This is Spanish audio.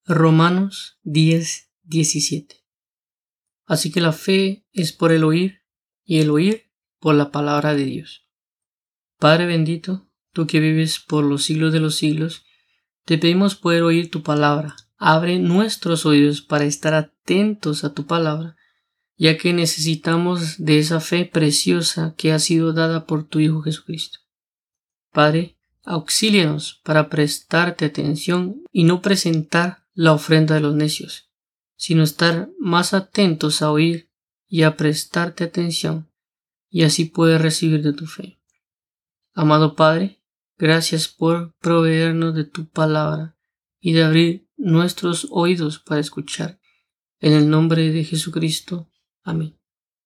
Romanos 10:17. Así que la fe es por el oír y el oír por la palabra de Dios. Padre bendito, tú que vives por los siglos de los siglos, te pedimos poder oír tu palabra. Abre nuestros oídos para estar atentos a tu palabra, ya que necesitamos de esa fe preciosa que ha sido dada por tu Hijo Jesucristo. Padre, auxílianos para prestarte atención y no presentar la ofrenda de los necios, sino estar más atentos a oír y a prestarte atención, y así poder recibir de tu fe. Amado Padre, gracias por proveernos de tu palabra y de abrir nuestros oídos para escuchar. En el nombre de Jesucristo. Amén.